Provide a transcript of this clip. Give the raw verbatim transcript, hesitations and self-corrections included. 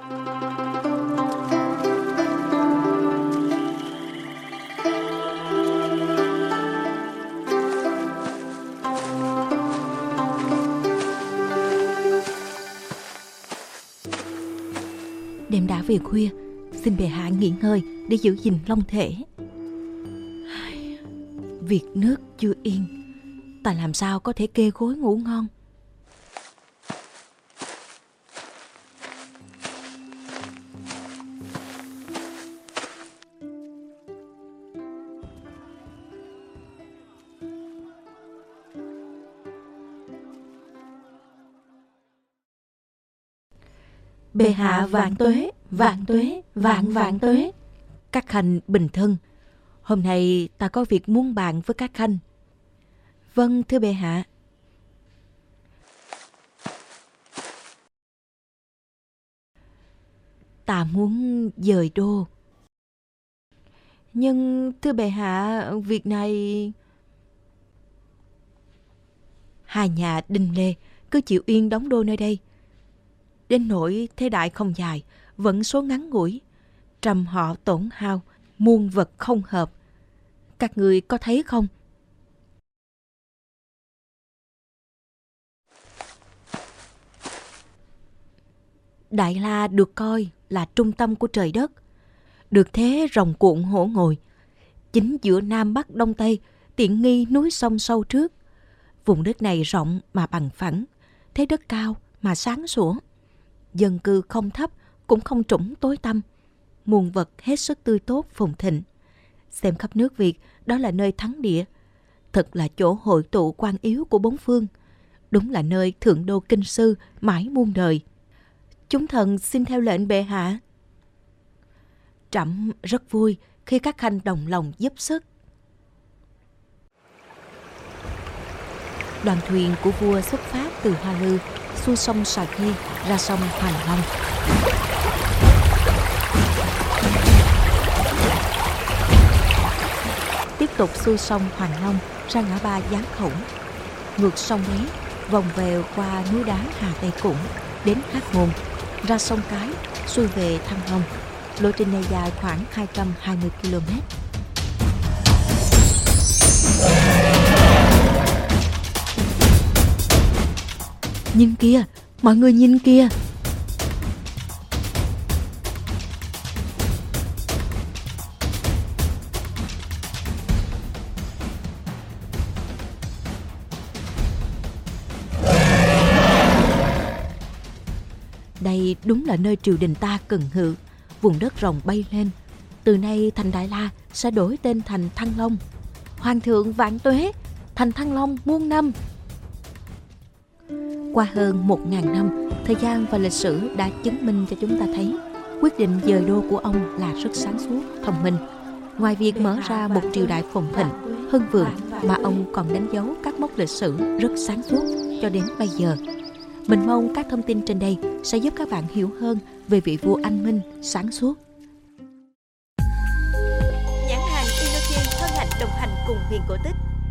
Đêm đã về khuya, xin bệ hạ nghỉ ngơi để giữ gìn long thể. Việc nước chưa yên, ta làm sao có thể kê gối ngủ ngon. Bệ hạ vạn tuế, vạn tuế, vạn vạn tuế. Các khanh bình thân. Hôm nay ta có việc muốn bàn với các khanh. Vâng, thưa bệ hạ. Ta muốn dời đô. Nhưng thưa bệ hạ, việc này... Hai nhà Đinh Lê cứ chịu yên đóng đô nơi đây. Đến nỗi thế đại không dài, vẫn số ngắn ngủi, trăm họ tổn hao, muôn vật không hợp. Các người có thấy không? Đại La được coi là trung tâm của trời đất, được thế rồng cuộn hổ ngồi, chính giữa Nam Bắc Đông Tây, tiện nghi núi sông sâu trước. Vùng đất này rộng mà bằng phẳng, thế đất cao mà sáng sủa. Dân cư không thấp cũng không trũng tối tăm, muôn vật hết sức tươi tốt phồn thịnh. Xem khắp nước Việt, đó là nơi thắng địa, thật là chỗ hội tụ quan yếu của bốn phương, đúng là nơi thượng đô kinh sư mãi muôn đời. Chúng thần xin theo lệnh bệ hạ. Trẫm rất vui khi các khanh đồng lòng giúp sức. Đoàn thuyền của vua xuất phát từ Hoa Lư, xuôi sông Sà Khê ra sông Hoàng Long. Tiếp tục xuôi sông Hoàng Long ra ngã ba Gián Khổng, ngược sông ấy vòng vèo qua núi đá Hà Tây Củng đến Hắc Môn, ra sông Cái xuôi về Thăng Long. Lộ trình này dài khoảng hai trăm hai mươi ki lô mét. Nhìn kia, mọi người nhìn kia. Đây đúng là nơi triều đình ta cần hự. Vùng đất rồng bay lên. Từ nay thành Đại La sẽ đổi tên thành Thăng Long. Hoàng thượng vạn tuế, thành Thăng Long muôn năm. Qua hơn một ngàn năm, thời gian và lịch sử đã chứng minh cho chúng ta thấy quyết định dời đô của ông là rất sáng suốt, thông minh. Ngoài việc mở ra một triều đại phồn thịnh, hưng vượng, mà ông còn đánh dấu các mốc lịch sử rất sáng suốt cho đến bây giờ. Mình mong các thông tin trên đây sẽ giúp các bạn hiểu hơn về vị vua anh minh sáng suốt. Nhãn hàng Inogen hân hạnh đồng hành cùng Huyền Cổ Tích.